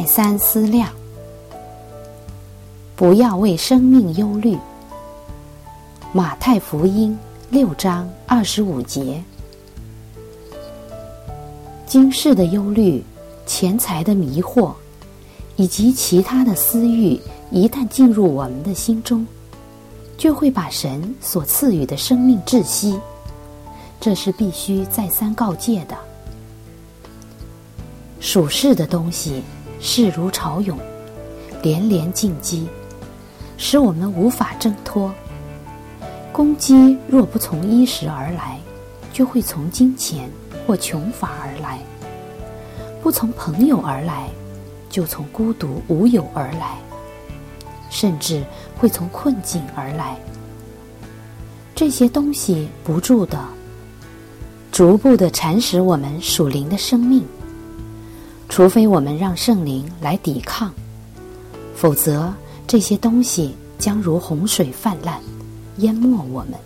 三思量，不要为生命忧虑。马太福音6章25节。今世的忧虑、钱财的迷惑以及其他的私欲一旦进入我们的心中，就会把神所赐予的生命窒息，这是必须再三告诫的。属世的东西势如潮涌，连连进击，使我们无法挣脱。攻击若不从衣食而来，就会从金钱或穷乏而来；不从朋友而来，就从孤独无友而来，甚至会从困境而来。这些东西不住的、逐步地蚕食我们属灵的生命，除非我们让圣灵来抵抗，否则这些东西将如洪水泛滥，淹没我们。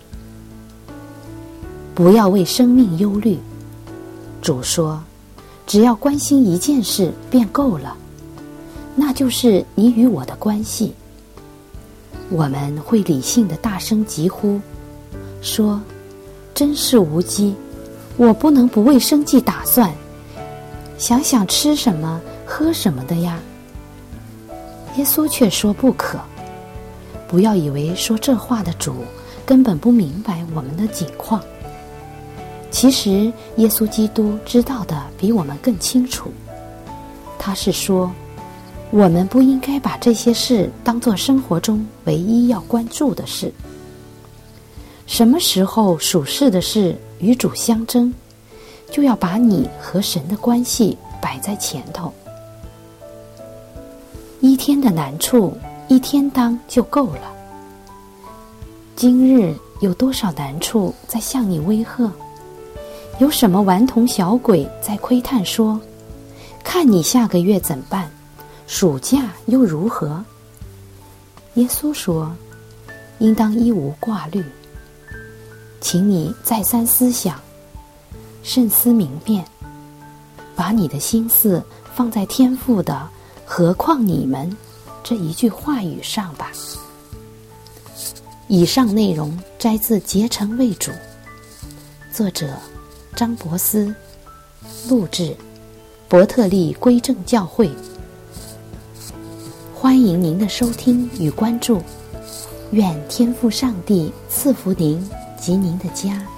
不要为生命忧虑，主说，只要关心一件事便够了，那就是你与我的关系。我们会理性地大声疾呼，说，真是无稽，我不能不为生计打算，想想吃什么喝什么的呀。耶稣却说不可。不要以为说这话的主根本不明白我们的境况，其实耶稣基督知道的比我们更清楚。他是说，我们不应该把这些事当作生活中唯一要关注的事。什么时候属世的事与主相争，就要把你和神的关系摆在前头。一天的难处，一天当就够了。今日有多少难处在向你威吓？有什么顽童小鬼在窥探说，看你下个月怎办？暑假又如何？耶稣说，应当一无挂虑。请你再三思想，慎思明辨，把你的心思放在天父的何况你们这一句话语上吧。以上内容摘自《竭诚为主》，作者张伯斯，录制伯特利归正教会。欢迎您的收听与关注，愿天父上帝赐福您及您的家。